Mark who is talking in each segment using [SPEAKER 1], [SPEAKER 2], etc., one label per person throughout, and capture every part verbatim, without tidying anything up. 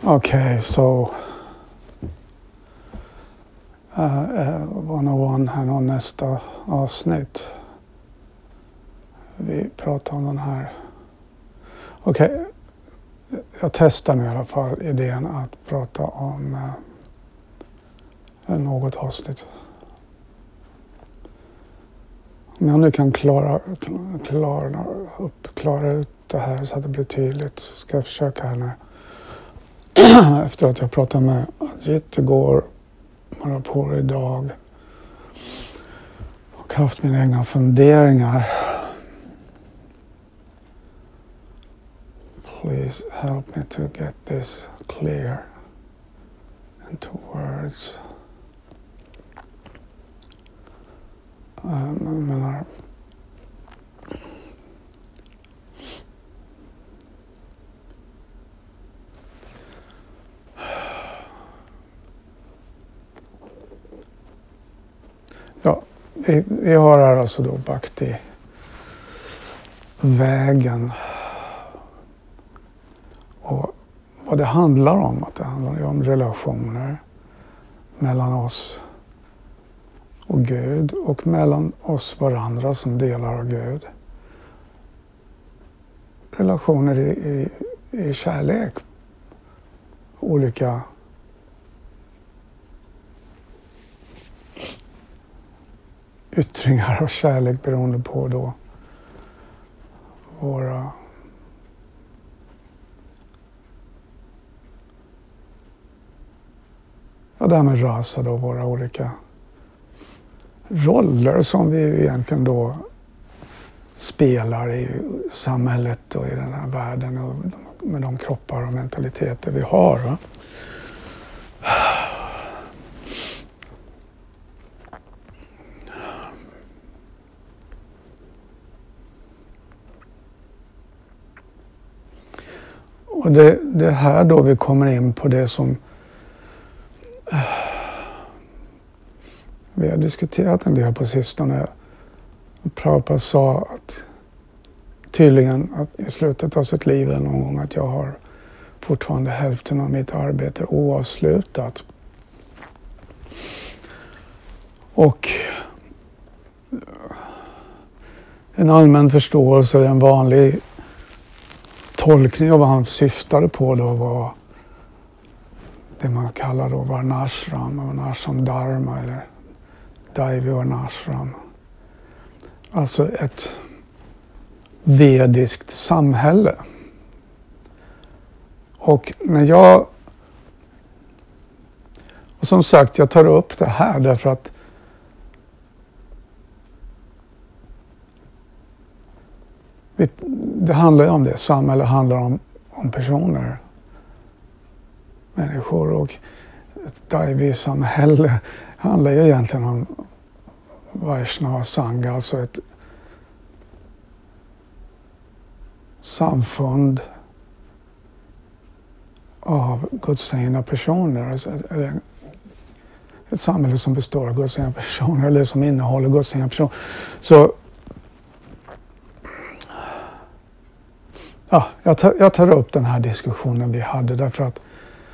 [SPEAKER 1] Okay, so uh, uh, etthundraett här och nästa avsnitt. Vi pratar om den här. Okej, okay. Jag testar nu i alla fall idén att prata om uh, något avsnitt. Om jag nu kan klara, klara, upp, klara ut det här så att det blir tydligt, så ska jag försöka här nu. Efter att jag pratade med Ajit igår, bara på idag och haft mina egna funderingar. Please help me to get this clear into words. Um, jag menar, ja, vi, vi har här alltså då Bhakti vägen. Och vad det handlar om, att det handlar om relationer mellan oss och Gud och mellan oss varandra som delar av Gud. Relationer i, i, i kärlek. Olika yttringar av kärlek beroende på då våra ja, därmed rasa då våra olika roller som vi egentligen då spelar i samhället och i den här världen och med de kroppar och mentaliteter vi har. Va? Och det, det här då vi kommer in på det som vi har diskuterat en del på sistone. Prabhupada sa att tydligen att i slutet av sitt liv någon gång att jag har fortfarande hälften av mitt arbete oavslutat. Och en allmän förståelse, en vanlig tolkning av vad han syftade på då var det man kallar då varnashram, varnashram dharma eller daivi varnashram. Alltså ett vediskt samhälle. Och när jag och som sagt, jag tar upp det här därför att vi, det handlar ju om det. Samhälle handlar om, om personer. Människor och ett daivi-samhälle handlar ju egentligen om Vaishnava Sangha, alltså ett samfund av gudstjänta personer, alltså ett, ett samhälle som består av gudstjänta personer eller som innehåller gudstjänta personer. Så ja, jag tar, jag tar upp den här diskussionen vi hade därför att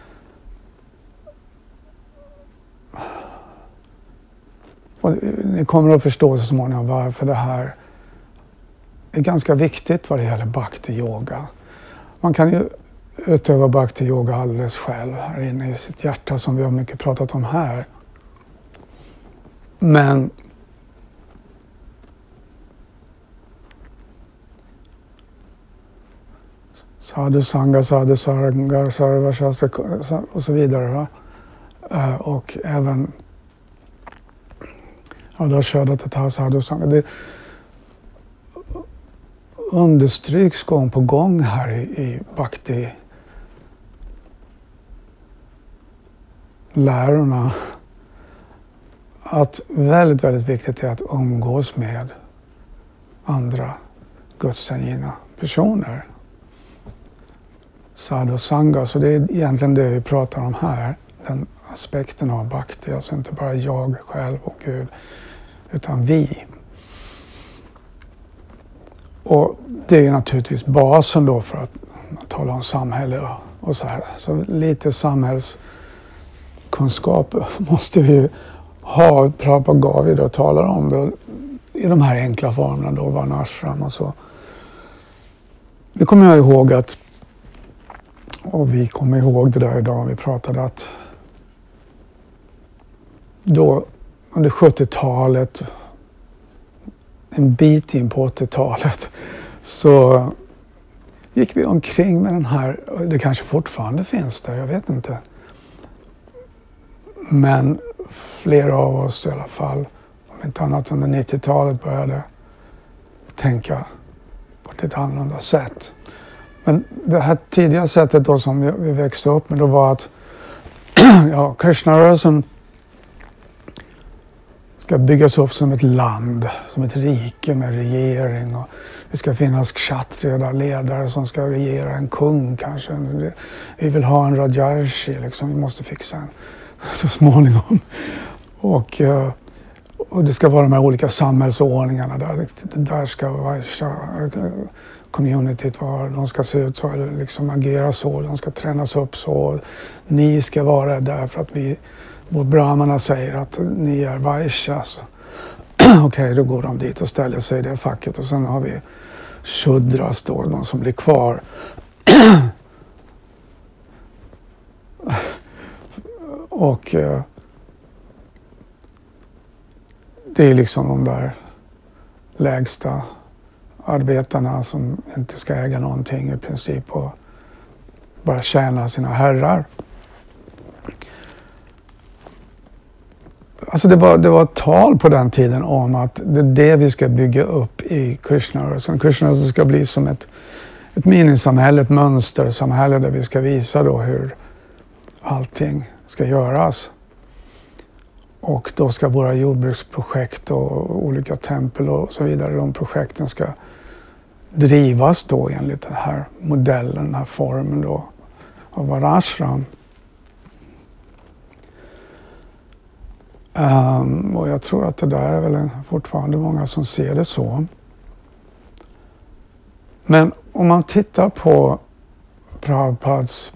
[SPEAKER 1] och ni kommer att förstå så småningom varför det här är ganska viktigt vad det gäller bhakti-yoga. Man kan ju utöva bhakti-yoga alldeles själv här inne i sitt hjärta som vi har mycket pratat om här. Men sadhu sangha, sadhu sangha, sarva shastra och så vidare. Va? Och även och då körde att ta sadhu sangha. Det understryks gång på gång här i, i bhakti lärorna att väldigt, väldigt viktigt är att umgås med andra gudstjänta personer. Sadhu sangha, så det är egentligen det vi pratar om här. Den aspekten av bhakti, alltså inte bara jag själv och Gud, utan vi. Och det är naturligtvis basen då för att tala om samhälle och så här. Så lite samhällskunskap måste vi ha. Prabhupada gav då talar om det i de här enkla formerna då, varnashram och så. Det kommer jag ihåg att, och vi kommer ihåg det där idag, vi pratade att då under sjuttiotalet, en bit in på åttiotalet, så gick vi omkring med den här, det kanske fortfarande finns där, jag vet inte. Men flera av oss i alla fall, om inte annat under nittiotalet, började tänka på ett lite annorlunda sätt. Men det här tidiga sättet då som vi, vi växte upp med, då var att ja, Krishnarörelsen ska byggas upp som ett land, som ett rike med regering, och det ska finnas kshatriya, ledare som ska regera, en kung kanske. Vi vill ha en rajarshi, liksom, vi måste fixa en så småningom. Och, och det ska vara de här olika samhällsordningarna där. Där ska Vaishya communityt vara, de ska se ut så, eller liksom agera så, de ska tränas upp så. Ni ska vara där för att vi, vår brahmana säger att ni är Vaishyas. Okej, okay, då går de dit och ställer sig i det facket, och sen har vi Shudras då, de som blir kvar. Och eh, det är liksom de där lägsta arbetarna som inte ska äga någonting i princip och bara tjäna sina herrar. Alltså det var, det var ett tal på den tiden om att det är det vi ska bygga upp i Krishnarörelsen. Krishnarörelsen ska bli som ett, ett minisamhälle, ett mönstersamhälle där vi ska visa då hur allting ska göras. Och då ska våra jordbruksprojekt och olika tempel och så vidare, de projekten ska drivas då enligt den här modellen, den här formen då av varnashram. Um, och jag tror att det där är väl fortfarande många som ser det så. Men om man tittar på Prabhupads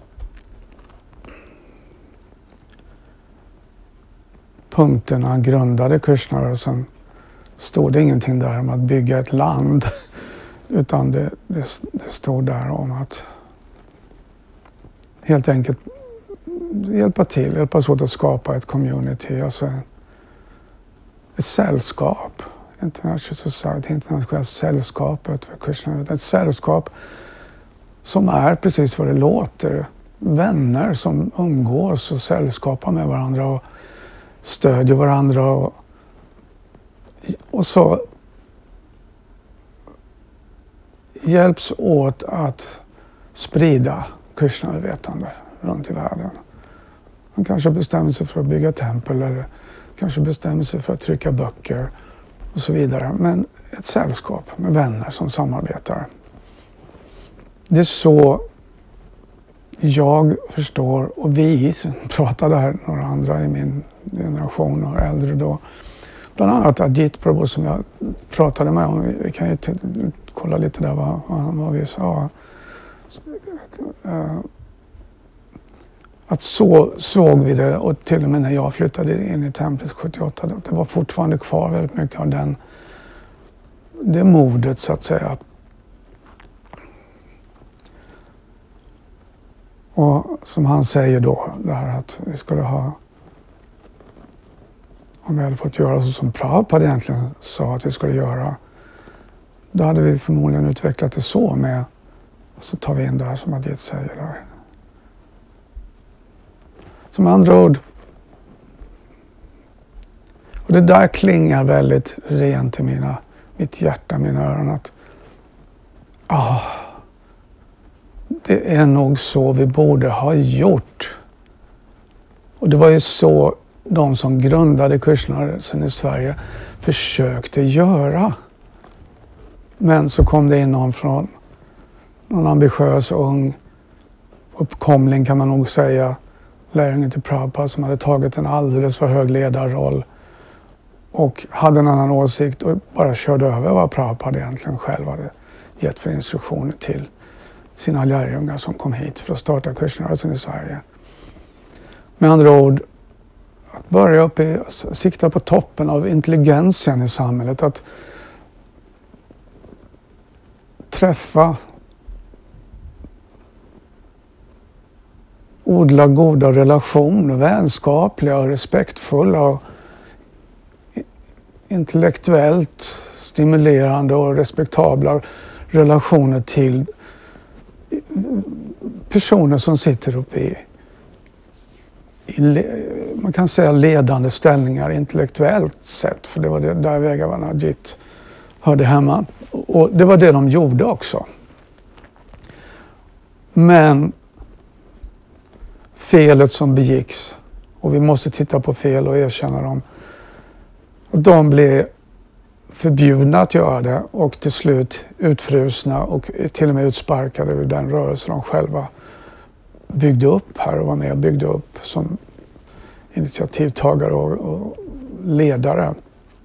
[SPEAKER 1] punkterna han grundade Krishnarörelsen, stod det ingenting där om att bygga ett land, utan det, det, det stod där om att helt enkelt hjälpa till, hjälpas åt att skapa ett community, alltså ett sällskap, International Society, internationellt sällskapet för Krishna, ett sällskap som är precis vad det låter, vänner som umgås och sällskapar med varandra och stödjer varandra och, och så hjälps åt att sprida Krishna-vetande runt i världen. Man kanske bestämmer sig för att bygga tempel eller kanske bestämmer sig för att trycka böcker och så vidare. Men ett sällskap med vänner som samarbetar. Det är så jag förstår, och vi pratade här, några andra i min generation och äldre då. Bland annat Ajit Prabhu som jag pratade med om. Vi, vi kan ju t- kolla lite där vad, vad, vad vi sa. Uh, Att så såg vi det, och till och med när jag flyttade in i templet sjuttioåtta, det var fortfarande kvar väldigt mycket av den, det modet så att säga. Och som han säger då, det här att vi skulle ha, om vi hade fått göra så som Prabhupada egentligen sa att vi skulle göra, då hade vi förmodligen utvecklat det så med, och så tar vi in det här som Ajit säger där. Som andra ord, och det där klingar väldigt rent i mina, mitt hjärta, mina öron, att ah, det är nog så vi borde ha gjort. Och det var ju så de som grundade Krishnarörelsen i Sverige försökte göra. Men så kom det in någon från någon ambitiös ung uppkomling, kan man nog säga, lärjungen till Prabhupada, som hade tagit en alldeles för hög ledarroll och hade en annan åsikt och bara körde över vad Prabhupada egentligen själv hade gett för instruktioner till sina lärjungar som kom hit för att starta Krishnarörelsen i Sverige. Med andra ord, att börja upp i, sikta på toppen av intelligensen i samhället, att träffa, odla goda relationer, vänskapliga och respektfulla och intellektuellt stimulerande och respektabla relationer till personer som sitter uppe i, i man kan säga ledande ställningar intellektuellt sett, för det var det där Vegavanajit hörde hemma. Och det var det de gjorde också. Men felet som begicks, och vi måste titta på fel och erkänna dem, de blev förbjudna att göra det och till slut utfrusna och till och med utsparkade ur den rörelse de själva byggde upp här och var med och byggde upp som initiativtagare och, och ledare.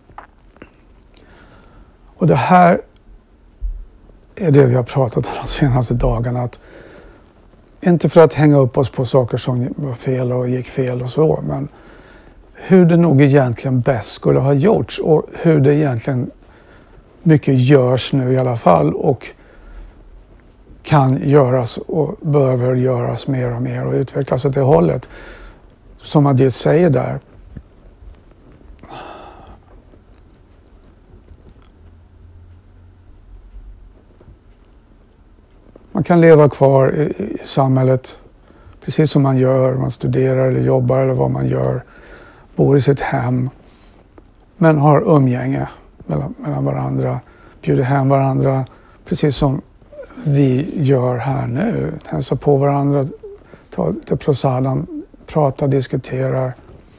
[SPEAKER 1] Och det här är det vi har pratat om de senaste dagarna, att inte för att hänga upp oss på saker som var fel och gick fel och så, men hur det nog egentligen bäst skulle ha gjorts och hur det egentligen mycket görs nu i alla fall och kan göras och behöver göras mer och mer och utvecklas åt det hållet. Som Ajit säger där. Man kan leva kvar i, i samhället precis som man gör, man studerar eller jobbar eller vad man gör, bor i sitt hem, men har umgänge mellan, mellan varandra, bjuder hem varandra precis som vi gör här nu. Hälsar på varandra, tar lite prasadam, pratar, diskuterar.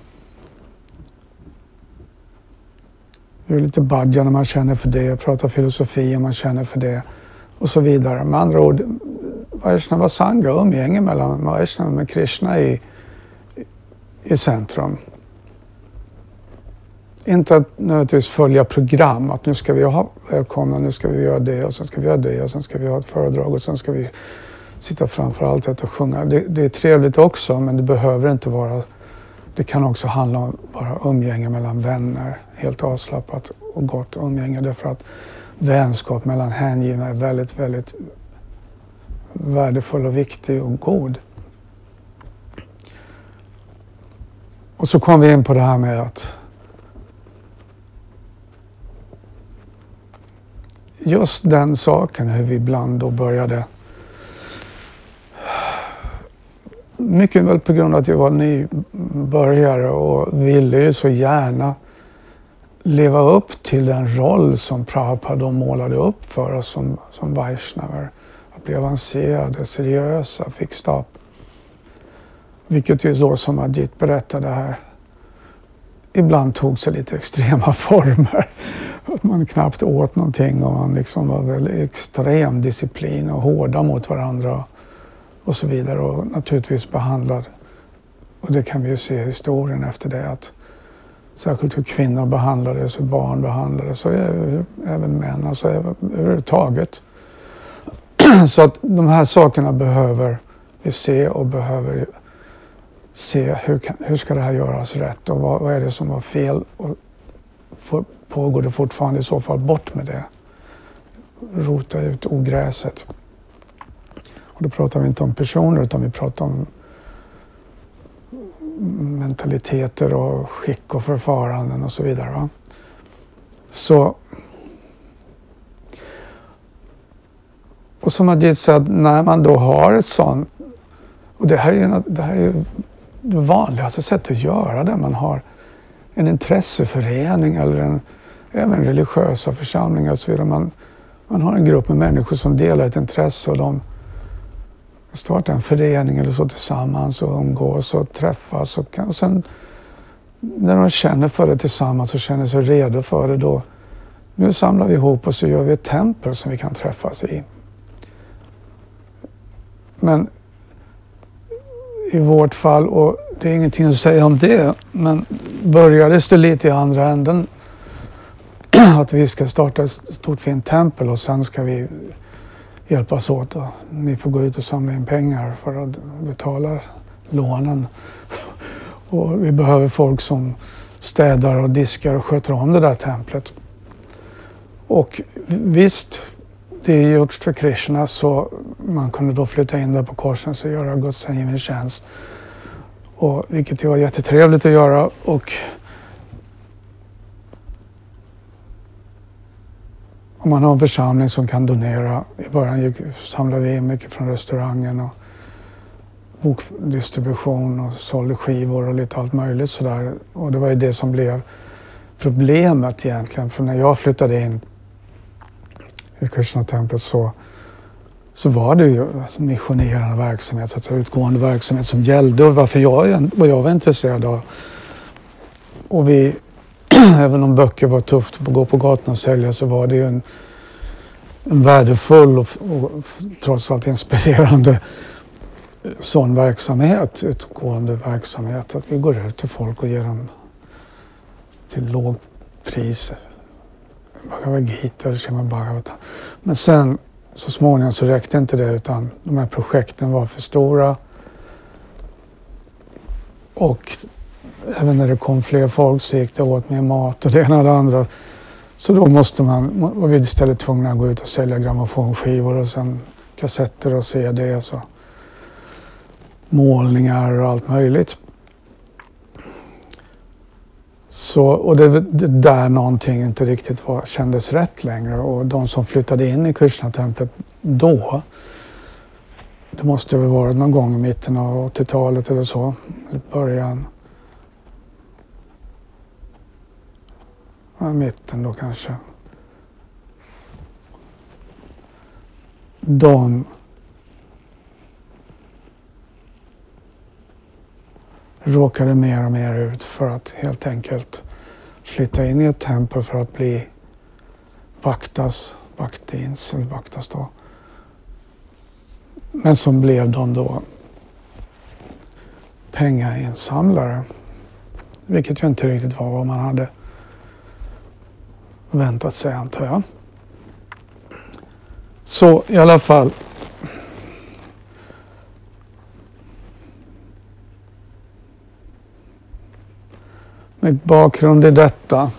[SPEAKER 1] Gör lite bhajan när man känner för det, pratar filosofi om man känner för det och så vidare. Med andra ord, Vaishnava Sangha, umgänge mellan Vaishnava med Krishna i, i centrum. Inte att nödvändigtvis följa program, att nu ska vi ha välkomna, nu ska vi göra det och sen ska vi göra det och sen ska vi ha ett föredrag och sen ska vi sitta framför allt och sjunga. Det, det är trevligt också, men det behöver inte vara, det kan också handla om bara umgänge mellan vänner, helt avslappnat och gott umgänge, därför att vänskap mellan hängivna är väldigt, väldigt värdefull och viktig och god. Och så kom vi in på det här med att just den saken, hur vi ibland då började, mycket väl på grund av att jag var nybörjare och ville ju så gärna leva upp till den roll som Prabhupada målade upp för oss som, som Vaishnavar. Att bli avancerade, seriösa, fixed up. Vilket ju då, som Ajit berättade här, ibland tog sig lite extrema former. Att man knappt åt någonting och man liksom var väldigt extrem disciplin och hårda mot varandra och så vidare. Och naturligtvis behandlad, och det kan vi ju se i historien efter det, att särskilt hur kvinnor behandlades, hur barn behandlades och även män, alltså överhuvudtaget. Så att de här sakerna behöver vi se och behöver se hur, kan, hur ska det här göras rätt och vad, vad är det som var fel och för, pågår det fortfarande i så fall bort med det. Rota ut ogräset. Och då pratar vi inte om personer utan vi pratar om mentaliteter och skick och förfaranden och så vidare. Va? Så och som Ajit sa, när man då har ett sånt, och det här är ju det här är ju det vanligaste sättet att göra det, man har en intresseförening eller en, även religiösa församlingar och så vidare. Man, man har en grupp med människor som delar ett intresse och de startar en förening eller så tillsammans och umgås och träffas och, kan, och sen när de känner för det tillsammans och känner sig redo för det, då nu samlar vi ihop oss och gör vi ett tempel som vi kan träffas i. Men i vårt fall, och det är ingenting att säga om det, men började det lite i andra änden att vi ska starta ett stort fint tempel och sen ska vi hjälpas åt. Och ni får gå ut och samla in pengar för att betala lånen. Och vi behöver folk som städar och diskar och sköter om det där templet. Och visst, det är gjort för Krishna, så man kunde då flytta in där på korsen och göra gudstjänstgivande tjänst. Och vilket ju var jättetrevligt att göra. Och om man har en församling som kan donera, i början gick, samlade vi in mycket från restaurangen och bokdistribution och sålde skivor och lite allt möjligt sådär. Och det var ju det som blev problemet egentligen. För när jag flyttade in i Krishna-templet så, så var det ju alltså missionerande verksamhet, alltså utgående verksamhet som gällde och varför jag, vad jag var intresserad av. Och vi, även om böcker var tufft att gå på gatan och sälja, så var det ju en, en värdefull och, och trots allt inspirerande sån verksamhet, utgående verksamhet, att vi går ut till folk och ger dem till låg pris Bhagavad Gita eller Srimad Bhagavatam. Men sen så småningom så räckte inte det, utan de här projekten var för stora. Och även när det kom fler folk så gick det åt mer mat och det ena och det andra. Så då måste man, var vi istället tvungna att gå ut och sälja grammofonskivor och sen kassetter och C D, så målningar och allt möjligt. Så, och det, det där någonting inte riktigt var, kändes rätt längre. Och de som flyttade in i Krishna-templet då, det måste väl varit någon gång i mitten av åttiotalet eller så, eller början. Ja, mitten då kanske. De råkade mer och mer ut för att helt enkelt flytta in i ett tempel för att bli vaktas, vaktins eller vaktas då. Men som blev de då pengainsamlare. Vilket ju inte riktigt var vad man hade väntat sig, antar jag. Så i alla fall. Med bakgrund i detta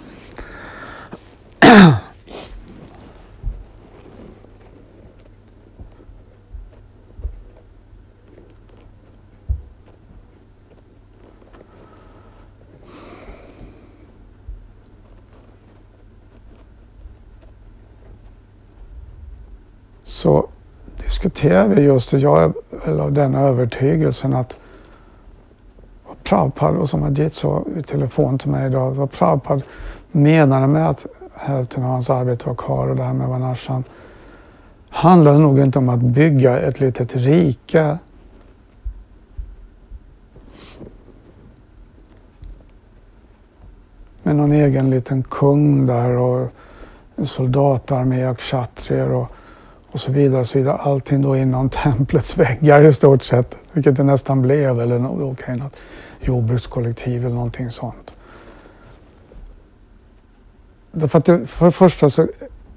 [SPEAKER 1] så diskuterar vi just, jag eller den övertygelsen att Prabhupada, och som Ajit sa i telefon till mig idag, vad Prabhupada menade med att hälften av hans arbete var kvar och det här med Varnashram handlade nog inte om att bygga ett litet rike. Med någon egen liten kung där och en soldatarmé och kshatrier och, och så vidare, så vidare. Allting då inom templets väggar i stort sett, vilket det nästan blev, eller något, okay, något jordbrukskollektiv eller någonting sånt. Därför att det, för det första så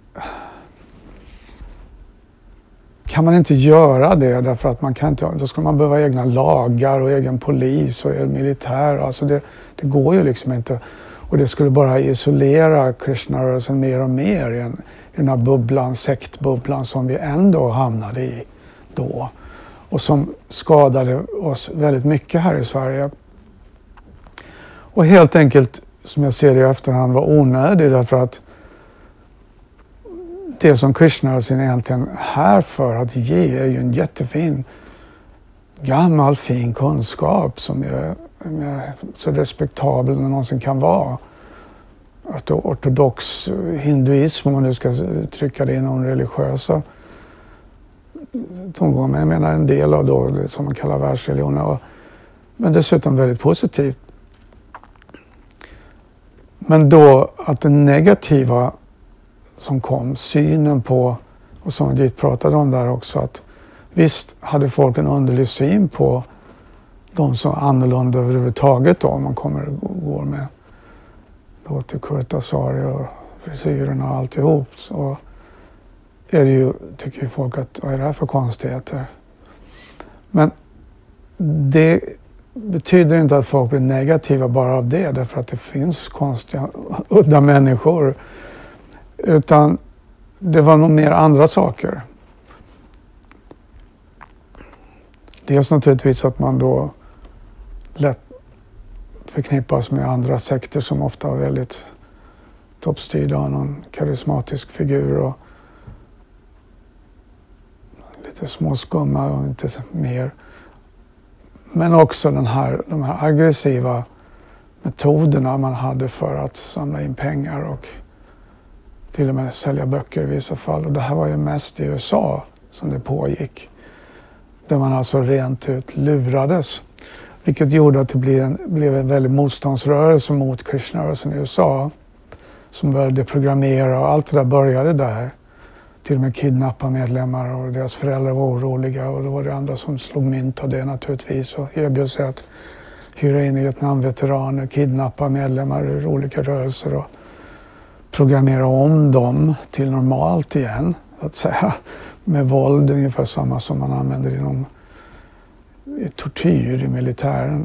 [SPEAKER 1] kan man inte göra det, därför att man kan inte, då skulle man behöva egna lagar och egen polis och militär. Alltså det, det går ju liksom inte. Och det skulle bara isolera Krishna-rörelsen mer och mer i, en, i den här bubblan, sektbubblan som vi ändå hamnade i då. Och som skadade oss väldigt mycket här i Sverige. Och helt enkelt, som jag ser det i efterhand, var onödig, därför att det som Krishna-rörelsen är egentligen här för att ge är ju en jättefin, gammal, fin kunskap som är, är så respektabel den någonsin kan vara. Att ortodox hinduism, om man nu ska trycka det inom religiösa tongångar, men jag menar en del av då, det som man kallar världsreligioner, men dessutom väldigt positivt. Men då att det negativa som kom, synen på, och som Ajit pratade om där också, att visst hade folk en underlig syn på de som är annorlunda överhuvudtaget då, om man kommer och går med då till kurtasari och frisyrerna och alltihop. Så är det ju, tycker ju folk att vad är det här för konstigheter? Men det betyder inte att folk blir negativa bara av det, därför att det finns konstiga, udda människor. Utan det var nog mer andra saker. Dels naturligtvis att man då lätt förknippas med andra sekter som ofta var väldigt toppstyrda av någon karismatisk figur och lite småskumma och inte mer. Men också den här, de här aggressiva metoderna man hade för att samla in pengar och till och med sälja böcker i vissa fall. Och det här var ju mest i U S A som det pågick. Där man alltså rent ut lurades. Vilket gjorde att det blev en, blev en väldig motståndsrörelse mot Krishnarörelsen i U S A. Som började programmera och allt det där började där. Till och med kidnappa medlemmar och deras föräldrar var oroliga. Och då var det andra som slog mynt av det naturligtvis. Och erbjöd sig att hyra in Vietnamveteraner, kidnappa medlemmar ur olika rörelser. Och programmera om dem till normalt igen, så att säga. Med våld, ungefär samma som man använder inom i tortyr i militären.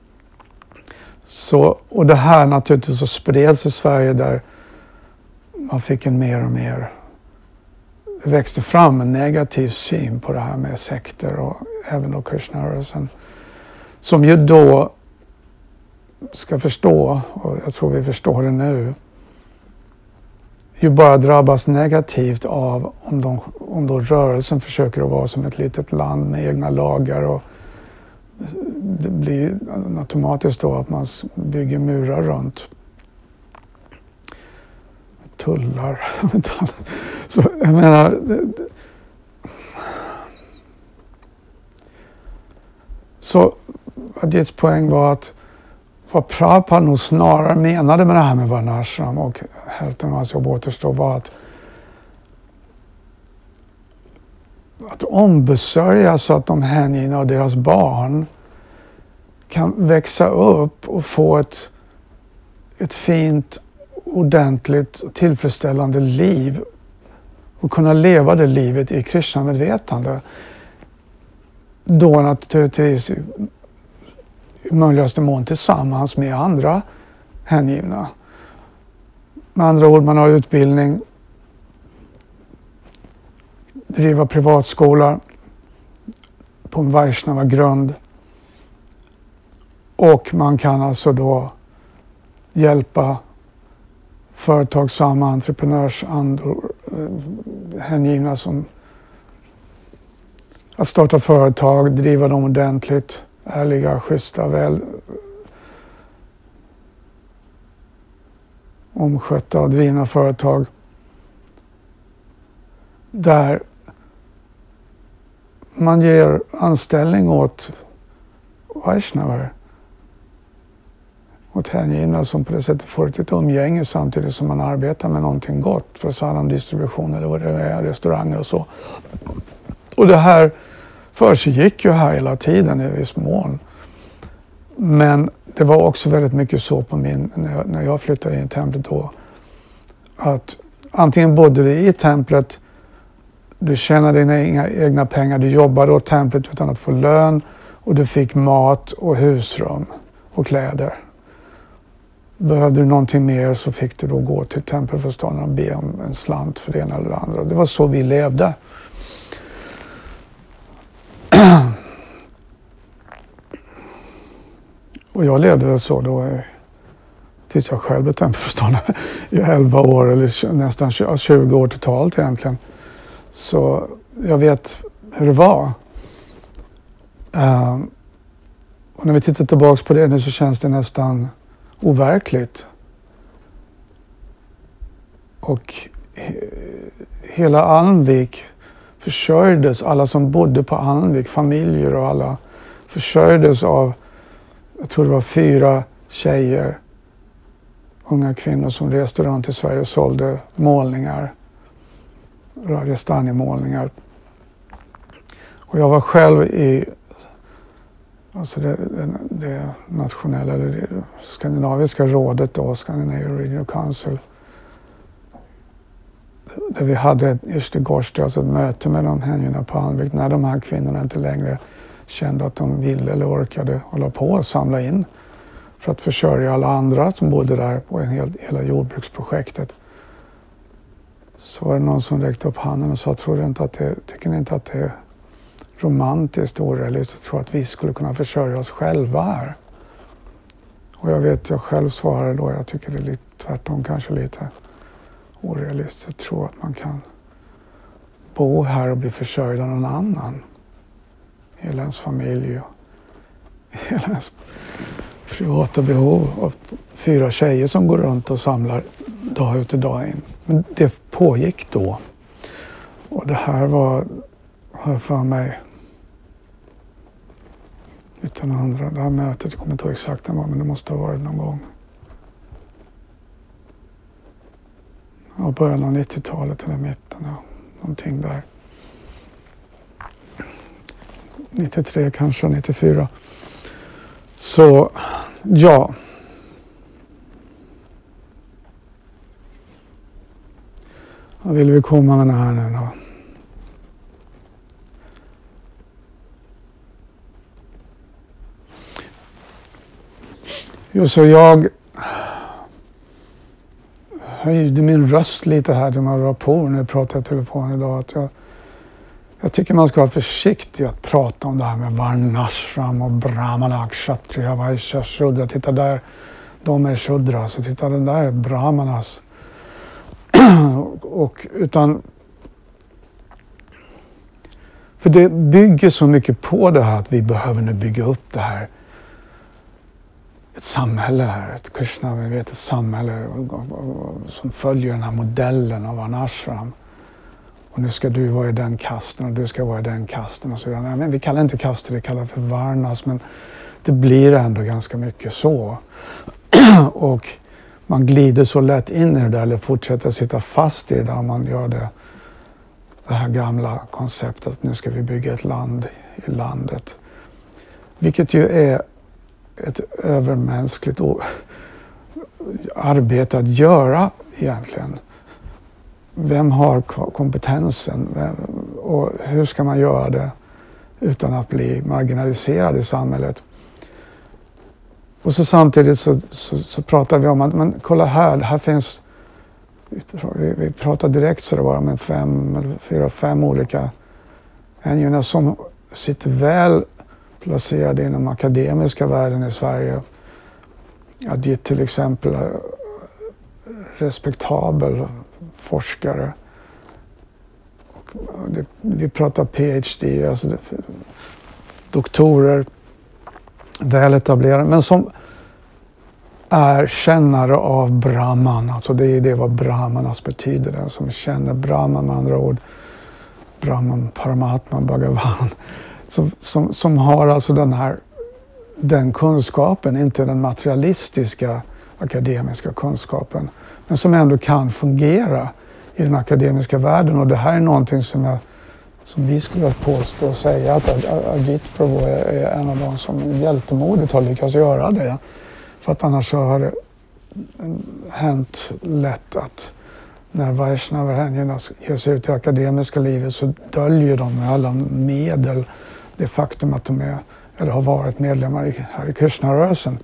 [SPEAKER 1] Så, och det här naturligtvis så spreds i Sverige där man fick en mer och mer, det växte fram en negativ syn på det här med sekter och även då Krishnarörelsen. Som ju då ska förstå, och jag tror vi förstår det nu, ju bara drabbas negativt av om, de, om då rörelsen försöker att vara som ett litet land med egna lagar och det blir automatiskt då att man bygger murar runt tullar. Så jag menar, så Ajits poäng var att vad Prabhupada nog snarare menade med det här med Varnashram och hälften av hans jobb återstår var att att ombesörja så att de hängivna och deras barn kan växa upp och få ett, ett fint, ordentligt och tillfredsställande liv och kunna leva det livet i Krishna-medvetande. Då naturligtvis i möjligaste mån tillsammans med andra hängivna. Med andra ord, man har utbildning, driva privatskola på en Vaishnava-grund och man kan alltså då hjälpa företagsamma entreprenörsandor, hängivna som att starta företag, driva dem ordentligt, ärliga, schyssta, väl omskötta och drivna företag där man ger anställning åt Vaishnavar, åt hängivna som på det sättet får ett umgänge samtidigt som man arbetar med någonting gott, för sådan distribution eller vad det är, restauranger och så. Och det här försiggick ju här hela tiden i viss mån. Men det var också väldigt mycket så på min, när jag, när jag flyttade in i templet då, att antingen bodde du i templet, du tjänade dina egna, egna pengar, du jobbade åt templet utan att få lön och du fick mat och husrum och kläder. Behövde du någonting mer så fick du då gå till tempelföreståndaren och be om en slant för det ena eller det andra. Det var så vi levde. Och jag levde så då tills jag själv blev tempelföreståndare i elva år eller nästan tjugo år totalt egentligen. Så jag vet hur det var. Uh, och när vi tittar tillbaka på det nu så känns det nästan overkligt. Och he- hela Almvik försörjdes, alla som bodde på Almvik, familjer och alla försörjdes av, jag tror det var fyra tjejer, unga kvinnor som reste runt i Sverige och sålde målningar, Rajasthani-målningar. Och jag var själv i alltså det, det, det nationella, eller det skandinaviska rådet då, Scandinavian Regional Council. där vi hade just i Gårdsta, alltså ett möte med de hängivarna på Alnvik, när de här kvinnorna inte längre kände att de ville eller orkade hålla på och samla in för att försörja alla andra som bodde där på en hel, hela jordbruksprojektet. Så var det någon som räckte upp handen och sa, tror du inte att det, tycker ni inte att det är romantiskt orealistiskt att tro att vi skulle kunna försörja oss själva här? Och jag vet, jag själv svarade då, jag tycker det är lite tvärtom, kanske lite orealistiskt att tro att man kan bo här och bli försörjd av någon annan. Hela ens familj och hela ens privata behov av fyra tjejer som går runt och samlar dag ut och dag in. Men det pågick då. Och det här var, har för mig, nittonhundra, det här mötet, jag kommer inte ihåg exakt när det var, men det måste ha varit någon gång. Ja, början av nittiotalet eller mitten, ja, någonting där. nittiotre kanske, nittiofyra. Så, ja. Vad vill vi komma med det här nu då? Jo, så jag höjde min röst lite här till man var på när jag pratade i telefon idag. Att jag, jag tycker man ska vara försiktig att prata om det här med Varnashram och Brahmana, Kshatriya, Vaishya, Shudra. Titta där, de är Shudra, så titta den där är Brahmanas. och utan för det bygger så mycket på det här att vi behöver nu bygga upp det här, ett samhälle här, ett Krishna, vi vet ett samhälle som följer den här modellen av Varnashram. Och nu ska du vara i den kasten och du ska vara i den kasten och så vidare. Men vi kallar inte kaster, vi kallar det för varnas, men det blir ändå ganska mycket så. Och man glider så lätt in i det där, eller fortsätter sitta fast i det där, man gör det, det här gamla konceptet att nu ska vi bygga ett land i landet. Vilket ju är ett övermänskligt arbete att göra egentligen. Vem har kompetensen och hur ska man göra det utan att bli marginaliserad i samhället? Och så samtidigt så, så, så pratar vi om att, men kolla här, här finns, vi, vi pratar direkt så det var med fem, eller fyra, fem olika hängivarna som sitter väl placerade inom akademiska världen i Sverige. Att ge till exempel respektabel forskare. Och det, vi pratar P H D, alltså det, doktorer, väletablerade, men som är kännare av Brahman. Alltså det är det vad Brahmanas betyder. Den som känner Brahman, med andra ord Brahman, Paramatma, Bhagavan. Som, som, som har alltså den här den kunskapen, inte den materialistiska akademiska kunskapen, men som ändå kan fungera i den akademiska världen. Och det här är någonting som, jag, som vi skulle påstå och säga att Ajit Prabhu är en av de som hjältemodigt har lyckats göra det. För att annars så har det hänt lätt att när Vaishnava hängivarna ger sig ut i akademiska livet så döljer de med alla medel det faktum att de är eller har varit medlemmar i, här i Krishna-rörelsen.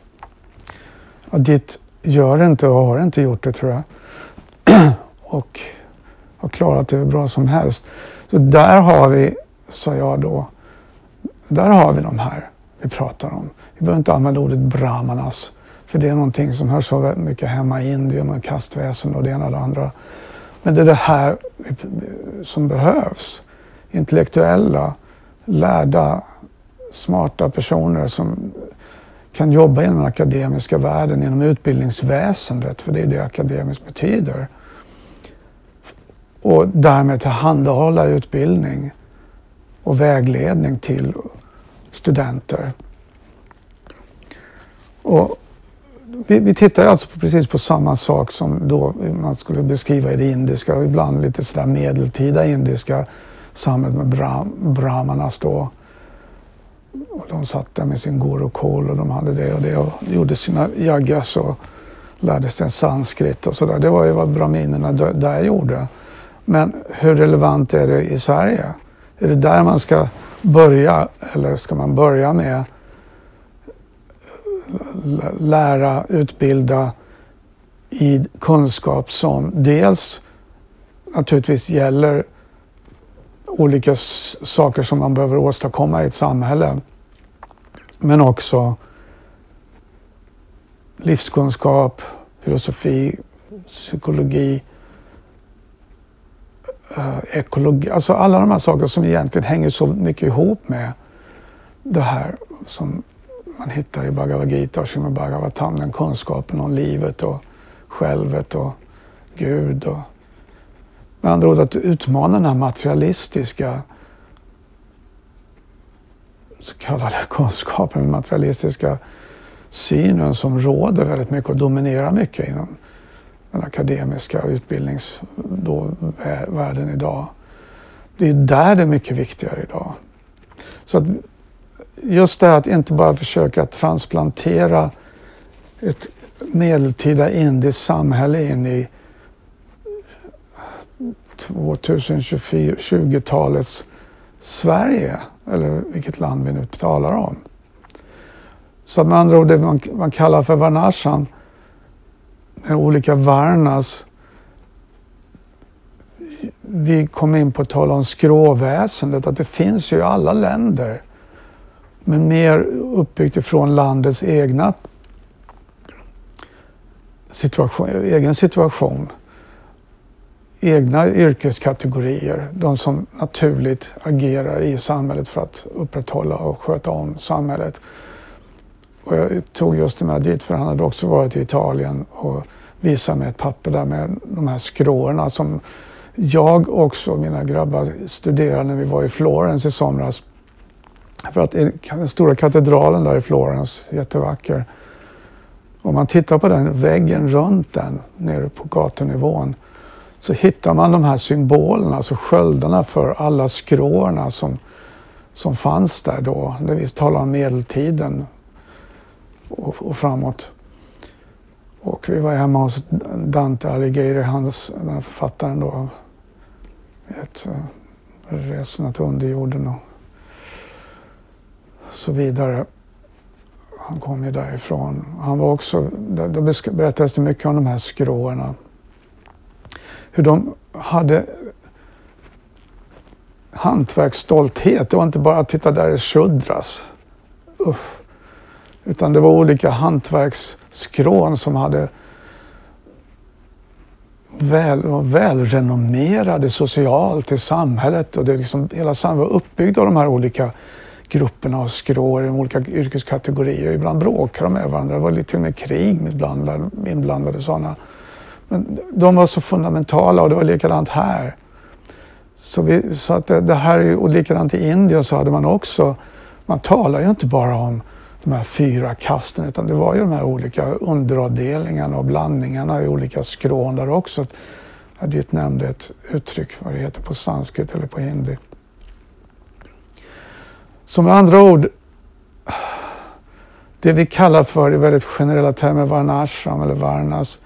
[SPEAKER 1] Ajit gör inte och har inte gjort det, tror jag. Och har klarat det hur bra som helst. Så där har vi, sa jag då, där har vi de här vi pratar om. Vi behöver inte använda ordet brahmanas, för det är någonting som hör så mycket hemma i Indien och kastväsen och det ena och det andra. Men det är det här som behövs. Intellektuella, lärda, smarta personer som kan jobba i den akademiska världen, inom utbildningsväsendet, för det är det akademiskt betyder. Och därmed tillhandahålla utbildning och vägledning till studenter. Och vi, vi tittar alltså på, precis på samma sak som då man skulle beskriva i det indiska, och ibland lite sådär medeltida indiska samhället med bra, brahmanas då. Och de satt där med sin gurukol och de hade det och det och gjorde sina yaggas och lärde sig sanskrit och sådär. Det var ju vad brahminerna där gjorde. Men hur relevant är det i Sverige? Är det där man ska börja, eller ska man börja med lära, utbilda i kunskap som dels naturligtvis gäller olika saker som man behöver åstadkomma i ett samhälle, men också livskunskap, filosofi, psykologi, eh, ekologi, alltså alla de här sakerna som egentligen hänger så mycket ihop med det här som man hittar i Bhagavad Gita och Srimad Bhagavatam, den kunskapen om livet och självet och Gud. Och med andra ord att utmana den här materialistiska så kallade kunskapen, den materialistiska synen som råder väldigt mycket och dominerar mycket inom den akademiska utbildningsvärlden idag. Det är där det är mycket viktigare idag. Så att just det här att inte bara försöka transplantera ett medeltida indiskt samhälle in i tjugohundratjugotalets Sverige, eller vilket land vi nu talar om. Så med andra ord, det man, man kallar för varnashram, med olika varnas. Vi kom in på att tala om skråväsendet, att det finns ju i alla länder, men mer uppbyggt ifrån landets egna situation, egen situation. Egna yrkeskategorier, de som naturligt agerar i samhället för att upprätthålla och sköta om samhället. Och jag tog just de här dit, för han hade också varit i Italien och visat mig ett papper där med de här skråerna som jag också och mina grabbar studerade när vi var i Florens i somras. För att den stora katedralen där i Florens, jättevacker. Om man tittar på den väggen runt den, nere på gatunivån, så hittar man de här symbolerna, alltså sköldarna för alla skråerna som, som fanns där då. När vi talar om medeltiden och, och framåt. Och vi var hemma hos Dante Alighieri, hans, den här författaren då, ett uh, resorna till underjorden och så vidare. Han kom ju därifrån. Han var också, det berättades det mycket om de här skråerna. Hur de hade hantverksstolthet. Det var inte bara att titta där i Shudras. Uff. Utan det var olika hantverksskrån som hade väl, var välrenommerade socialt i samhället. Och det liksom, hela samhället var uppbyggt av de här olika grupperna och skråer i olika yrkeskategorier. Ibland bråkade de med varandra. Det var lite till och med krig inblandade, inblandade sådana. Men de var så fundamentala och det var likadant här. Så, vi, så att det, det här, och likadant i Indien så hade man också, man talar ju inte bara om de här fyra kasten, utan det var ju de här olika underavdelningarna och blandningarna i olika skrån där också. Jag dit nämnde ett uttryck, vad det heter på sanskrit eller på hindi. Så med andra ord, det vi kallar för i väldigt generella termer varnashram eller varnas,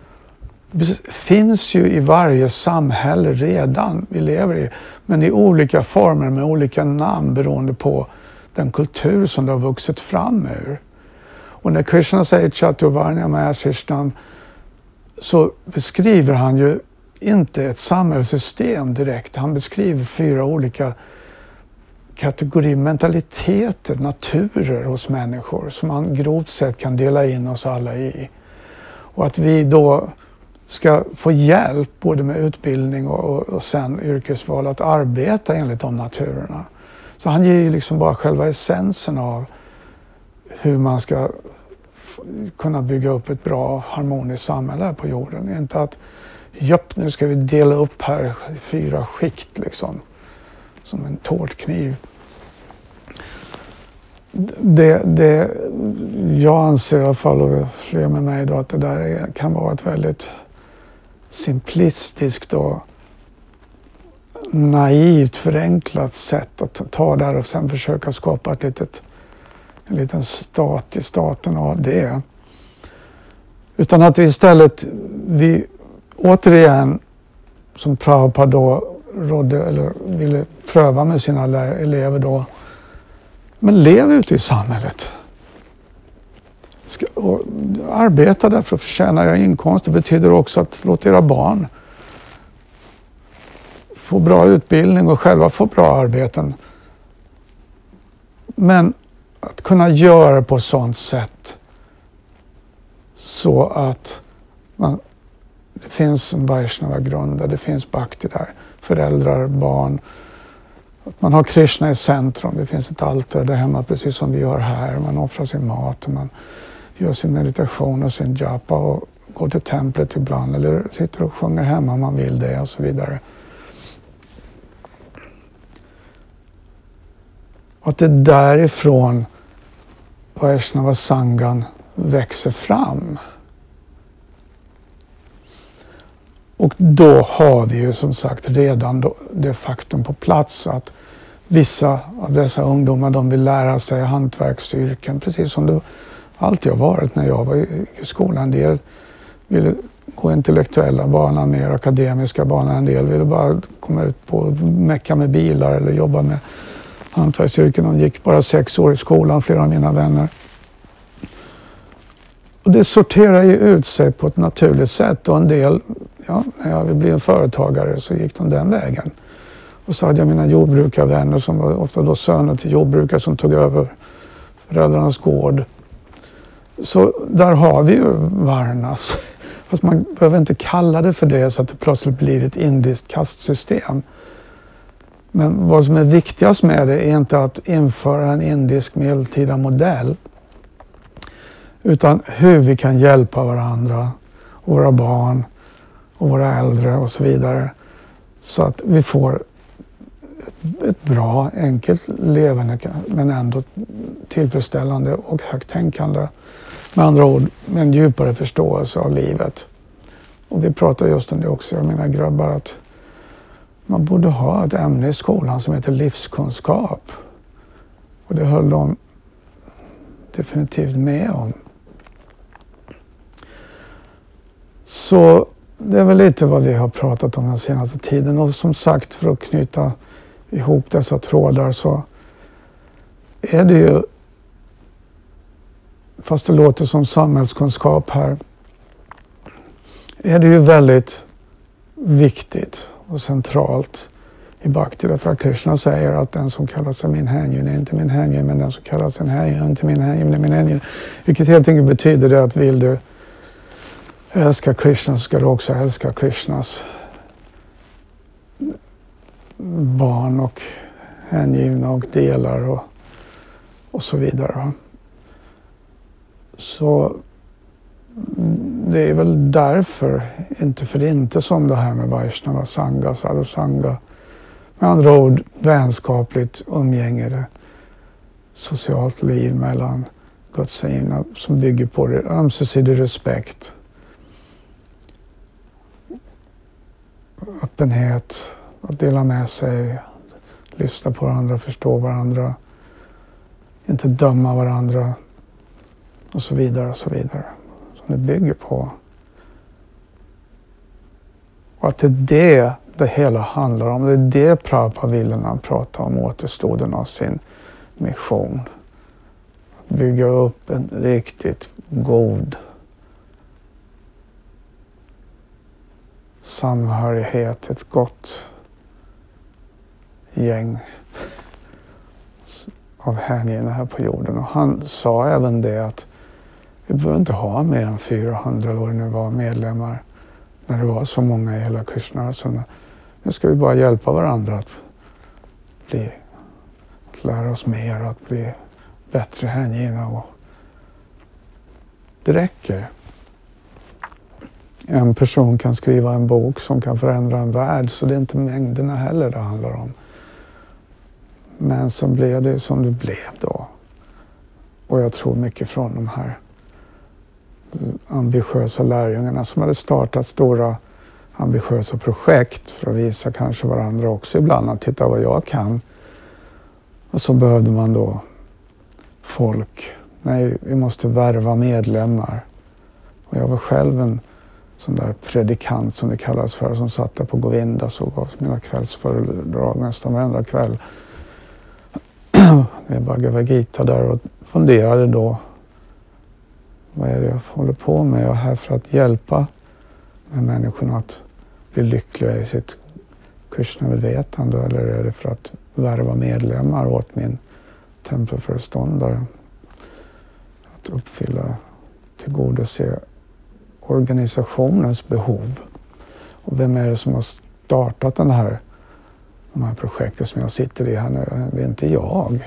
[SPEAKER 1] finns ju i varje samhälle redan vi lever i, men i olika former med olika namn beroende på den kultur som det har vuxit fram ur. Och när Krishna säger Chaturvarnya Mayashishtam så beskriver han ju inte ett samhällssystem direkt. Han beskriver fyra olika kategorier, mentaliteter, naturer hos människor som man grovt sett kan dela in oss alla i. Och att vi då ska få hjälp både med utbildning och, och, och sen yrkesval att arbeta enligt de naturerna. Så han ger ju liksom bara själva essensen av hur man ska f- kunna bygga upp ett bra harmoniskt samhälle här på jorden. Inte att, japp, nu ska vi dela upp här i fyra skikt liksom, som en tårtkniv. Det, det, jag anser i alla fall, och fler med mig då, att det där är, kan vara ett väldigt simplistiskt och naivt förenklat sätt att ta där och sen försöka skapa ett litet, en liten stat i staten av det. Utan att vi istället, vi återigen, som Prabhupada då rådde, eller ville pröva med sina elever då, men lev ute i samhället. Ska, och arbeta där för att förtjäna era inkomst. Det betyder också att låta era barn få bra utbildning och själva få bra arbeten. Men att kunna göra det på ett sådant sätt så att man, det finns en Vaishnava-grund där, det finns bhakti där. Föräldrar, barn. Att man har Krishna i centrum. Det finns ett altare där hemma precis som vi har här. Man offrar sin mat och man gör sin meditation och sin japa och går till templet ibland eller sitter och sjunger hemma om man vill det och så vidare. Och att det därifrån Vaishnava Sangan växer fram. Och då har vi ju som sagt redan då det faktum på plats att vissa av dessa ungdomar, de vill lära sig hantverksyrken, precis som det alltid har varit när jag var i skolan. En del ville gå intellektuella banan, mer akademiska banan. En del ville bara komma ut på mecka med bilar eller jobba med hantverksyrken. De gick bara sex år i skolan, flera av mina vänner. Och det sorterar ju ut sig på ett naturligt sätt. Och en del, ja, när jag ville bli en företagare så gick de den vägen. Och så hade jag mina jordbrukarvänner som var ofta då söner till jordbrukare som tog över föräldrarnas gård. Så där har vi ju Varnas. Fast man behöver inte kalla det för det så att det plötsligt blir ett indiskt kastsystem. Men vad som är viktigast med det är inte att införa en indisk medeltida modell. Utan hur vi kan hjälpa varandra, våra barn och våra äldre och så vidare. Så att vi får ett bra, enkelt levande men ändå tillfredsställande och högtänkande. Med andra ord, med en djupare förståelse av livet. Och vi pratar just om det också, jag menar grabbar, att man borde ha ett ämne i skolan som heter livskunskap. Och det höll de definitivt med om. Så det är väl lite vad vi har pratat om den senaste tiden. Och som sagt, för att knyta ihop dessa trådar så är det ju, fast det låter som samhällskunskap här, är det ju väldigt viktigt och centralt i Bhakti. Därför att Krishna säger att den som kallar sig min hängiven är inte min hängiven, men den som kallar sig hängiven är inte min hängiven är min hängiven. Vilket helt enkelt betyder det att vill du älska Krishna så ska du också älska Krishnas barn och hängivna och delar och, och så vidare. Så det är väl därför, inte för inte som det här med Vaishnava Sangha, Sadhu Sangha. Med andra ord, vänskapligt umgänge, det socialt liv mellan gudsgivna som bygger på ömsesidig respekt, öppenhet, att dela med sig, lyssna på varandra, förstå varandra, inte döma varandra och så vidare och så vidare. Som det bygger på. Och att det är det det hela handlar om. Det är det Prabhupada ville när han pratade om återstoden av sin mission. Att bygga upp en riktigt god samhörighet, ett gott gäng av hängivna här på jorden. Och han sa även det att vi behöver inte ha mer än fyrahundra eller vad det nu var medlemmar när det var så många i hela Krishna. Så nu ska vi bara hjälpa varandra att bli, att lära oss mer och att bli bättre hängivna. Och det räcker. En person kan skriva en bok som kan förändra en värld, så det är inte mängderna heller det handlar om. Men så blev det som det blev då. Och jag tror mycket från de här ambitiösa lärjungarna som hade startat stora ambitiösa projekt för att visa kanske varandra också ibland att titta vad jag kan. Och så behövde man då folk. Nej, vi måste värva medlemmar. Och jag var själv en sån där predikant som det kallas för, som satt där på Govindas och gav mina kvällsföredrag nästan varenda kväll. Jag Bhagavad Gita där och funderade då, vad är det jag håller på med? Jag är här för att hjälpa med människorna att bli lyckliga i sitt Krishna-medvetande, eller är det för att värva medlemmar åt min tempelföreståndare? Att uppfylla, tillgodose organisationens behov. Och vem är det som har startat den här, de här projekten som jag sitter i här nu? Det är inte jag.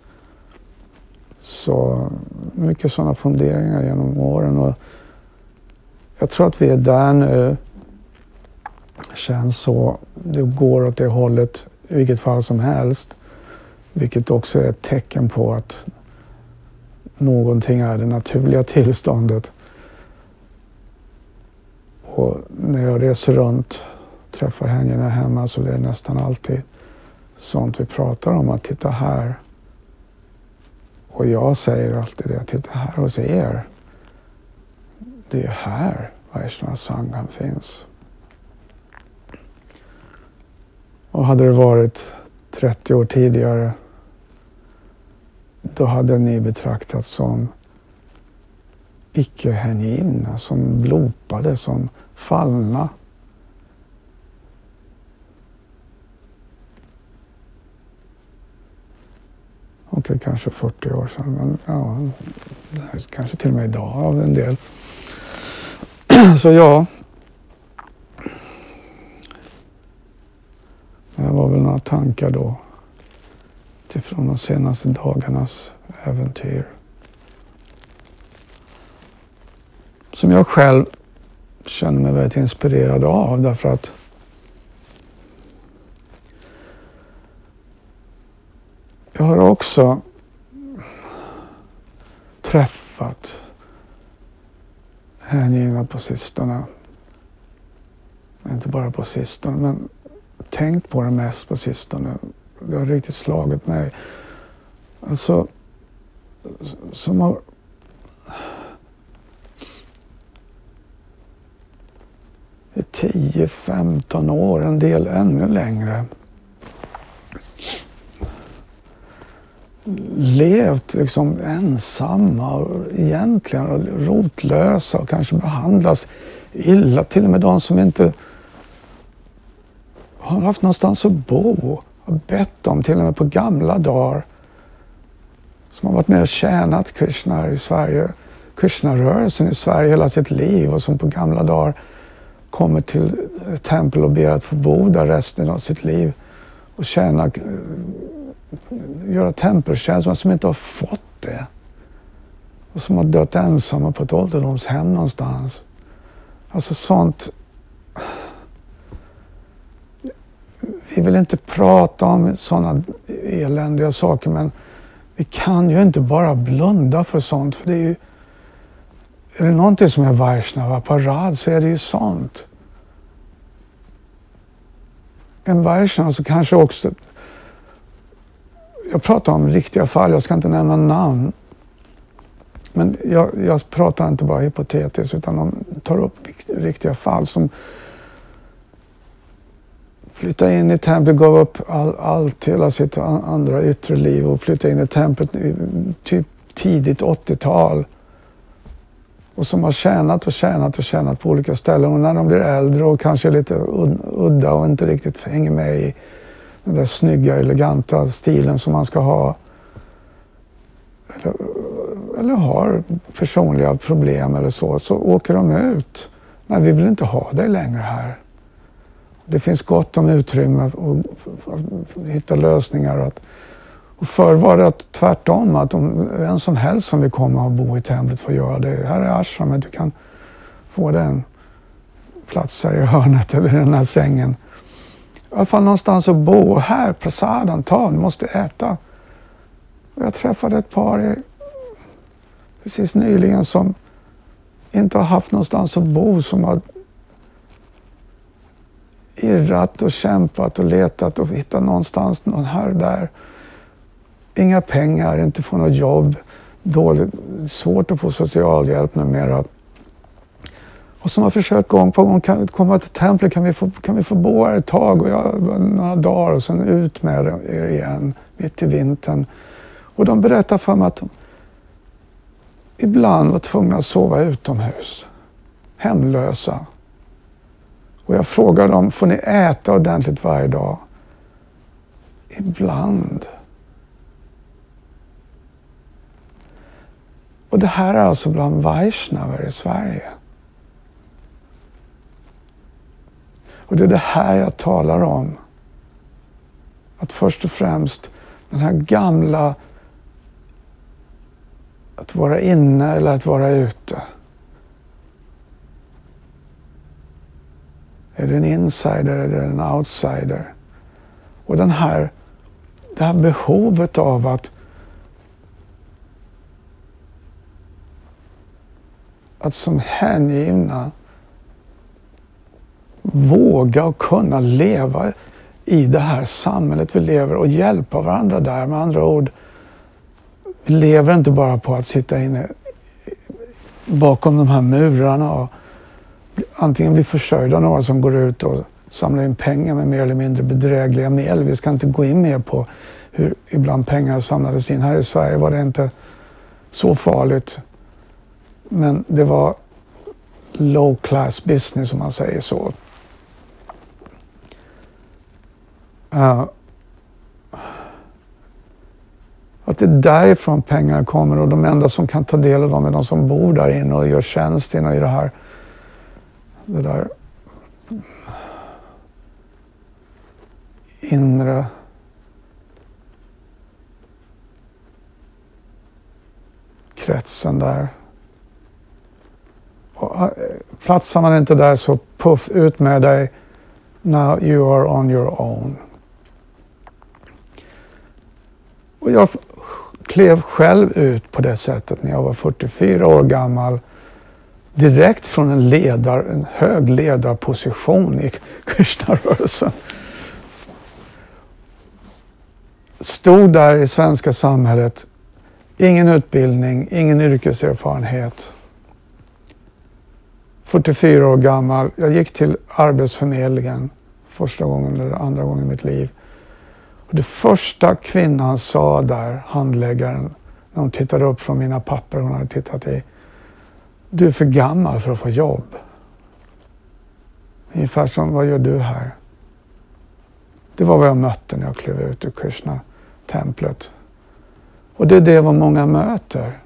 [SPEAKER 1] Så mycket sådana funderingar genom åren, och jag tror att vi är där nu. Känns så, det går åt det hållet i vilket fall som helst, vilket också är ett tecken på att någonting är det naturliga tillståndet. Och när jag reser runt, träffar henne hemma, så är det nästan alltid sånt vi pratar om, att titta här. Och jag säger alltid det, titta här hos er. Det är här Vaishnava Sangam finns. Och hade det varit trettio år tidigare, då hade ni betraktats som icke-hängivna, som blopade, som fallna. Och kanske fyrtio år sedan, men ja, kanske till och med idag av en del. Så ja, det var väl några tankar då från de senaste dagarnas äventyr, som jag själv känner mig väldigt inspirerad av, därför att jag har också träffat hängivna på sistone. Inte bara på sistone, men tänkt på det mest på sistone. Det har riktigt slagit mig. Alltså, som har i tio femton år, en del ännu längre, levt liksom ensamma och egentligen rotlösa och kanske behandlas illa, till och med de som inte har haft någonstans att bo och bett om, till och med på gamla dagar, som har varit med och tjänat Krishna i Sverige, Krishna-rörelsen i Sverige hela sitt liv, och som på gamla dagar kommer till ett tempel och ber att få bo där resten av sitt liv och tjäna, göra tempeltjänst, men som inte har fått det, och som har dött ensamma på ett ålderdomshem någonstans. Alltså sånt. Vi vill inte prata om sådana eländiga saker, men vi kan ju inte bara blunda för sånt, för det är ju, är det någonting som är Vaishnava parad, så är det ju sånt. En Vaishnava så kanske också, jag pratar om riktiga fall, jag ska inte nämna namn, men jag, jag pratar inte bara hypotetiskt, utan de tar upp riktiga fall som flyttade in i templet, gav upp all, allt, hela sitt andra yttre liv och flyttade in i templet i typ tidigt åttiotal. Och som har tjänat och tjänat och tjänat på olika ställen. Och när de blir äldre och kanske lite udda och inte riktigt hänger med i den där snygga, eleganta stilen som man ska ha. Eller, eller har personliga problem eller så, så åker de ut. Nej, vi vill inte ha dig längre här. Det finns gott om utrymme att hitta lösningar. Att, och förr var det att tvärtom, att om en som helst som vill komma och bo i templet får göra det. Här är ashramet, du kan få den plats här i hörnet eller i den här sängen. I alla fall någonstans att bo. Här, prasadan, ta, du måste äta. Och jag träffade ett par i, precis nyligen som inte har haft någonstans att bo, som har irrat och kämpat och letat och hittat någonstans, någon här och där. Inga pengar, inte få något jobb, dåligt, svårt att få socialhjälp med mera. Och som har försökt gång på gång, kan vi komma till templet, kan vi få, kan vi få bo här ett tag och jag, några dagar och sen ut med er igen mitt i vintern. Och de berättar för mig att de ibland var tvungna att sova utomhus, hemlösa. Och jag frågar dem, får ni äta ordentligt varje dag? Ibland. Och det här är alltså bland Vaishnaver i Sverige. Och det är det här jag talar om. Att först och främst den här gamla att vara inne eller att vara ute. Är det en insider eller en outsider? Och den här, det här behovet av att att som hängivna våga och kunna leva i det här samhället vi lever och hjälpa varandra där. Med andra ord, vi lever inte bara på att sitta inne bakom de här murarna och antingen bli försörjda av några som går ut och samlar in pengar med mer eller mindre bedrägliga medel. Vi ska inte gå in mer på hur ibland pengar samlades in. Här i Sverige var det inte så farligt. Men det var low class business om man säger så. Uh, att det är därifrån pengar kommer och de enda som kan ta del av dem är de som bor där inne och gör tjänst inne i det här. Det där inre kretsen där. Och platsar man inte där så puff ut med dig. Now you are on your own. Och jag klev själv ut på det sättet när jag var fyrtiofyra år gammal. Direkt från en ledar, en hög ledarposition i Krishna-rörelsen. Stod där i svenska samhället. Ingen utbildning, ingen yrkeserfarenhet. fyrtiofyra år gammal. Jag gick till Arbetsförmedlingen första gången eller andra gången i mitt liv. Och det första kvinnan sa där, handläggaren, när hon tittade upp från mina papper hon hade tittat i. Du är för gammal för att få jobb. Ungefär som, vad gör du här? Det var vad jag mötte när jag klev ut ur Krishna-templet. Och det är det vad många möter.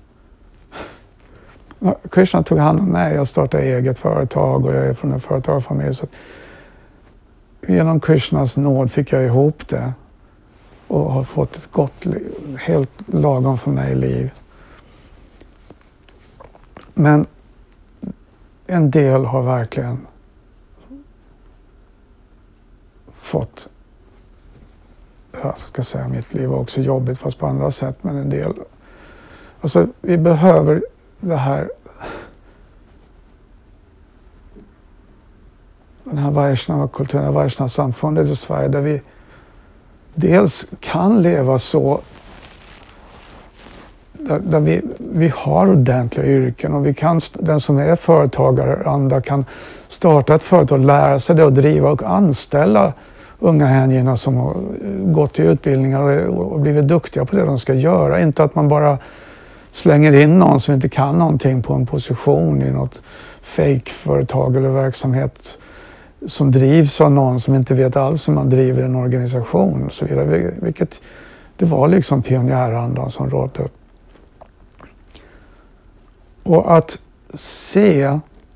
[SPEAKER 1] Krishna tog hand om mig, jag startade eget företag och jag är från en företagarfamilj. Så genom Krishnas nåd fick jag ihop det och har fått ett gott, helt lagom för mig liv. Men en del har verkligen fått, jag ska säga mitt liv var också jobbigt fast på andra sätt, men en del, alltså vi behöver det här, den här Vaishnava-kulturen, Vaishnava-samfundet i Sverige där vi dels kan leva så, där, där vi, vi har ordentliga yrken och vi kan, den som är företagare, andra kan starta ett företag, lära sig det och driva och anställa unga hängivna som har gått i utbildningar och, och blivit duktiga på det de ska göra. Inte att man bara slänger in någon som inte kan någonting på en position i något fake-företag eller verksamhet som drivs av någon som inte vet alls hur man driver en organisation och så vidare. Vilket det var liksom pionjärandan som rådde. Och att se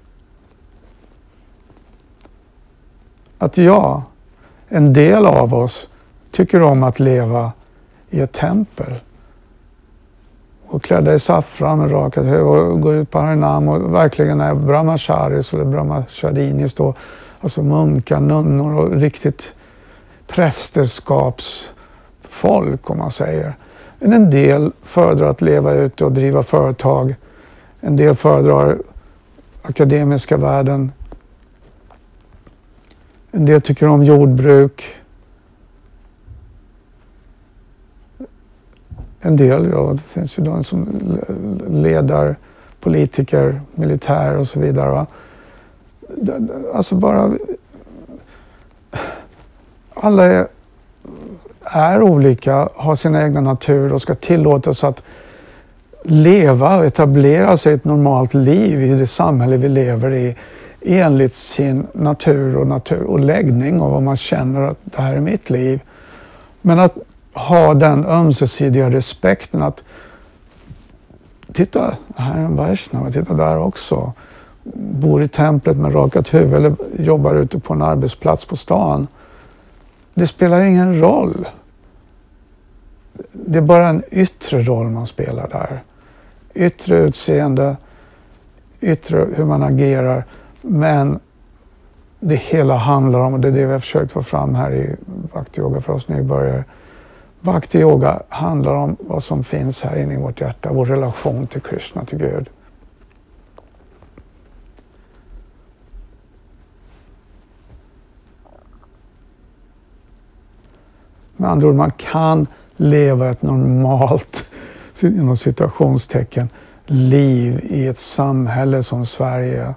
[SPEAKER 1] att ja, en del av oss tycker om att leva i ett tempel och klädda i saffran med rakat huvud och gå ut på Harinam och verkligen är brahmacharis eller brahmacharinis då, alltså munkar, nunnor och riktigt prästerskapsfolk om man säger. Men en del föredrar att leva ute och driva företag. En del föredrar akademiska världen. En del tycker om jordbruk. En del, ja, det finns ju de som ledar, politiker, militär och så vidare. Va? Alltså bara... Alla är, är olika, har sina egna natur och ska tillåtas att leva och etablera sig ett normalt liv i det samhälle vi lever i enligt sin natur och, natur och läggning och vad man känner att det här är mitt liv. Men att ha den ömsesidiga respekten att titta, här är en Vaishnava, titta där också. Bor i templet med rakat huvud eller jobbar ute på en arbetsplats på stan. Det spelar ingen roll. Det är bara en yttre roll man spelar där. Yttre utseende, yttre hur man agerar. Men det hela handlar om, och det är det vi har försökt få fram här i Bhakti Yoga för oss nybörjare. Bhakti Yoga handlar om vad som finns här inne i vårt hjärta, vår relation till Krishna, till Gud. Med andra ord, man kan leva ett normalt, inom situationstecken, liv i ett samhälle som Sverige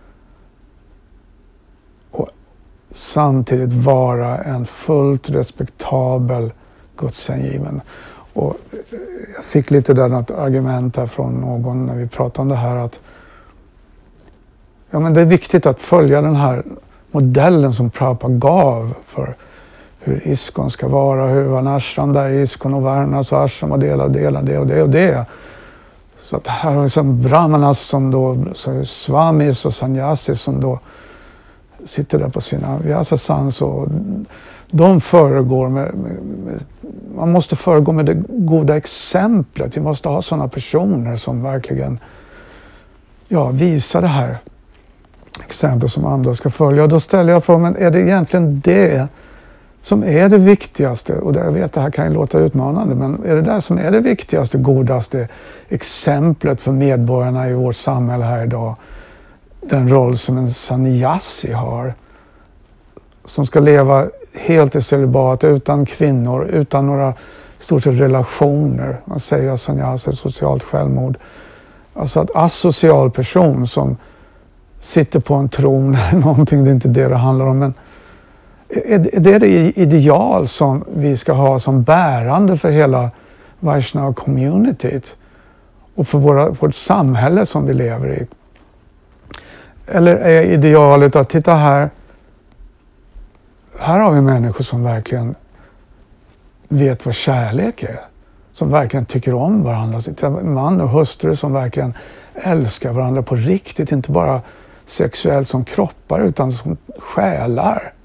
[SPEAKER 1] och samtidigt vara en fullt respektabel gudshängiven. Och jag fick lite där något argument här från någon när vi pratade om det här att ja, men det är viktigt att följa den här modellen som Prabhupada gav för hur ISKCON ska vara, hur var en ashram där i ISKCON och Varnas och ashram och dela och dela det och det och det. Så att här har vi som brahmanas som då, så swamis och sannyasis som då sitter där på sina vyasasans och de föregår med, med, med, man måste föregå med det goda exemplet. Vi måste ha sådana personer som verkligen ja, visar det här exemplet som andra ska följa. Och då ställer jag frågan, men är det egentligen det som är det viktigaste, och jag vet att det här kan ju låta utmanande, men är det där som är det viktigaste, godaste exemplet för medborgarna i vårt samhälle här idag? Den roll som en sannyasi har, som ska leva helt i celibat, utan kvinnor, utan några stort sett relationer. Man säger att sannyasi är ett socialt självmord. Alltså att asocial person som sitter på en tron eller någonting, det är inte det det handlar om, men är det det ideal som vi ska ha som bärande för hela Vaishnava-communityt och för våra, vårt samhälle som vi lever i? Eller är idealet att titta här, här har vi människor som verkligen vet vad kärlek är, som verkligen tycker om varandra, man och hustru som verkligen älskar varandra på riktigt, inte bara sexuellt som kroppar utan som själar.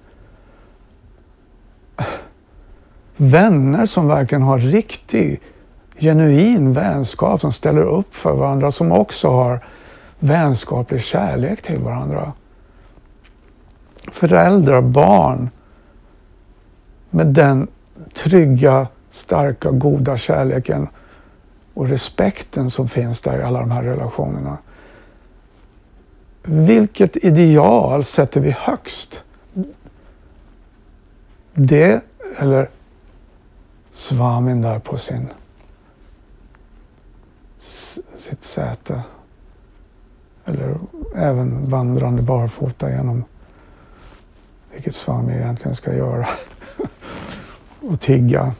[SPEAKER 1] Vänner som verkligen har riktig, genuin vänskap, som ställer upp för varandra, som också har vänskaplig kärlek till varandra. Föräldrar, barn med den trygga, starka, goda kärleken och respekten som finns där i alla de här relationerna. Vilket ideal sätter vi högst? Det eller swamin där på sin sitt säte, eller även vandrande barfota genom, vilket swami egentligen ska göra, och tigga.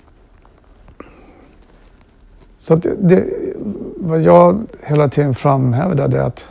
[SPEAKER 1] Så att det, det, vad jag hela tiden framhävde är att,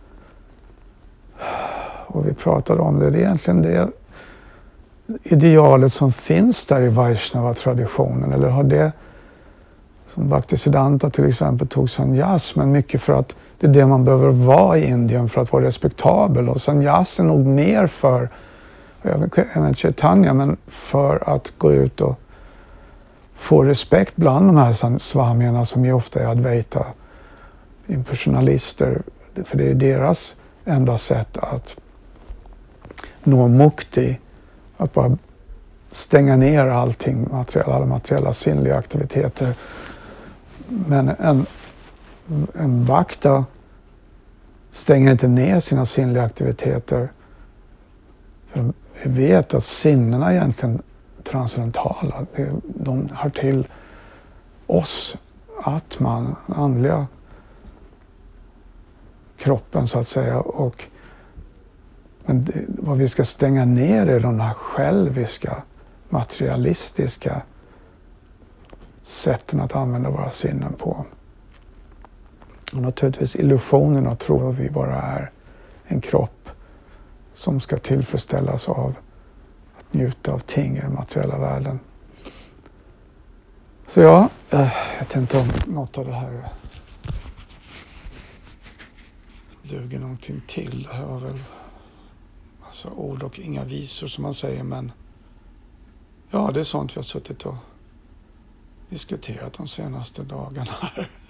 [SPEAKER 1] och vi pratade om det, det är egentligen det idealet som finns där i Vaishnava-traditionen, eller har det, som Bhaktisiddhanta till exempel tog sannyas, men mycket för att det är det man behöver vara i Indien för att vara respektabel, och sannyas är nog mer för, även Chaitanya, men för att gå ut och få respekt bland de här swamierna som ju ofta är advaita impersonalister, för det är deras enda sätt att nå mukti, att bara stänga ner allting, materiella, alla materiella sinnliga aktiviteter. Men en, en vakta stänger inte ner sina sinnliga aktiviteter. För vi vet att sinnena är egentligen transcendentala. De hör till oss, atman, andliga kroppen så att säga. Och Men det, vad vi ska stänga ner är de här själviska, materialistiska sätten att använda våra sinnen på. Och naturligtvis illusionen att tro att vi bara är en kropp som ska tillfredsställas av att njuta av ting i den materiella världen. Så ja, jag vet inte om något av det här duger någonting till. Det här var väl alltså ord och inga visor som man säger, men ja, det är sånt vi har suttit och diskuterat de senaste dagarna här.